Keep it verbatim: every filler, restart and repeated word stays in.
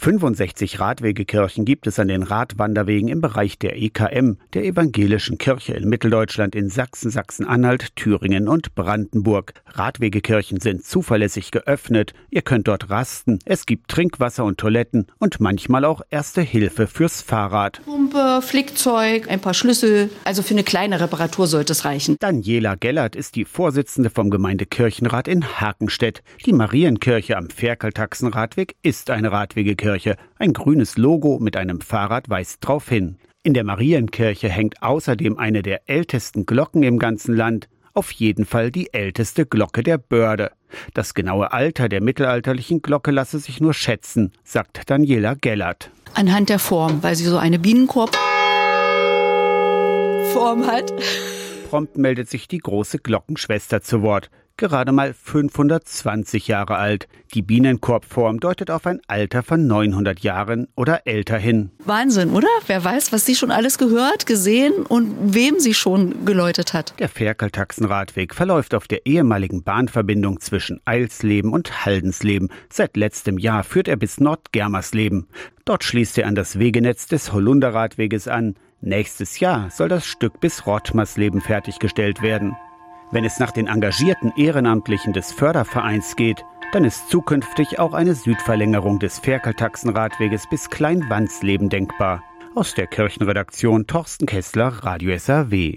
fünfundsechzig Radwegekirchen gibt es an den Radwanderwegen im Bereich der E K M, der Evangelischen Kirche in Mitteldeutschland in Sachsen, Sachsen-Anhalt, Thüringen und Brandenburg. Radwegekirchen sind zuverlässig geöffnet. Ihr könnt dort rasten. Es gibt Trinkwasser und Toiletten und manchmal auch Erste Hilfe fürs Fahrrad. Pumpe, Flickzeug, ein paar Schlüssel. Also für eine kleine Reparatur sollte es reichen. Daniela Gellert ist die Vorsitzende vom Gemeindekirchenrat in Hakenstedt. Die Marienkirche am Ferkeltaxenradweg ist eine Radwegekirche. Ein grünes Logo mit einem Fahrrad weist darauf hin. In der Marienkirche hängt außerdem eine der ältesten Glocken im ganzen Land. Auf jeden Fall die älteste Glocke der Börde. Das genaue Alter der mittelalterlichen Glocke lasse sich nur schätzen, sagt Daniela Gellert. Anhand der Form, weil sie so eine Bienenkorbform hat. Prompt meldet sich die große Glockenschwester zu Wort. Gerade mal fünfhundertzwanzig Jahre alt. Die Bienenkorbform deutet auf ein Alter von neunhundert Jahren oder älter hin. Wahnsinn, oder? Wer weiß, was sie schon alles gehört, gesehen und wem sie schon geläutet hat. Der Ferkeltaxenradweg verläuft auf der ehemaligen Bahnverbindung zwischen Eilsleben und Haldensleben. Seit letztem Jahr führt er bis Nordgermersleben. Dort schließt er an das Wegenetz des Holunderradweges an. Nächstes Jahr soll das Stück bis Rottmersleben fertiggestellt werden. Wenn es nach den engagierten Ehrenamtlichen des Fördervereins geht, dann ist zukünftig auch eine Südverlängerung des Ferkeltaxenradweges bis Kleinwandsleben denkbar. Aus der Kirchenredaktion Thorsten Kessler, Radio S R W.